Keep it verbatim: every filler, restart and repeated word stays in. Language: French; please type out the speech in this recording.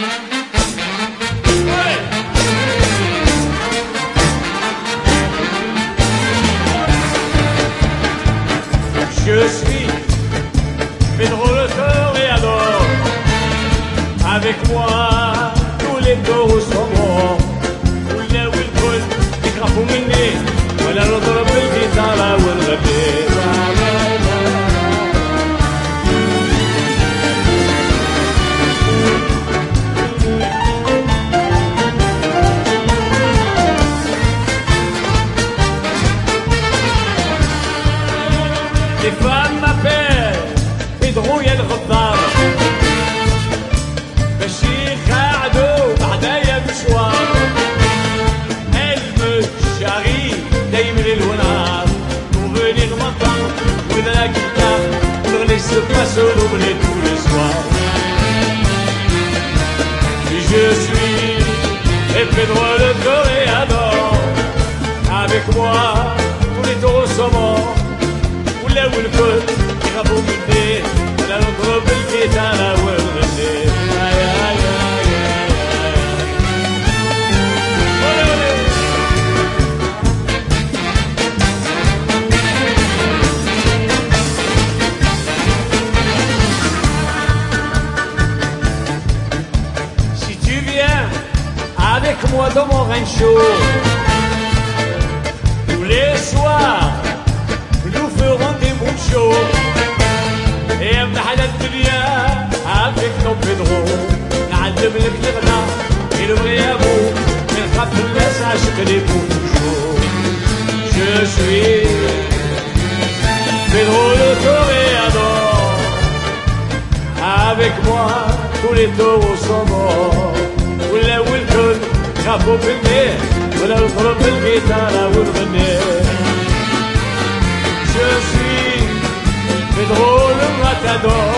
Je suis Pedro le toréador. Avec moi tous les taureaux sont morts. ولا والكل يخافوا مني ولا نضرب بالجيتارة ونغني. Les femmes m'appellent Pedro يا الغدار باش يقعدوا بعدايا مشوار. Elle me charrie دايما ليل ونهار pour venir m'entendre with la guitare ونغني ce paso doble tous les soirs. Je suis et Pedro le toréador. Avec moi tous les taureaux sont morts. ولا والكل يخافوا مني ولا نضرب الجيتارة ونغني. Si tu viens avec moi dans mon rancho tous les soirs nous ferons des bons shows. Et m'حلى الدنيا avec nos Pedro. نعلم لك الغنى et le vrai amour. نخاف الناس عاشق les pour toujours. Je suis Pedro le toréador. Avec moi tous les taureaux sont morts. ولا والكل يخافوا مني ولا نضرب بالجيتارة ونغني. Je suis Pedro le matador.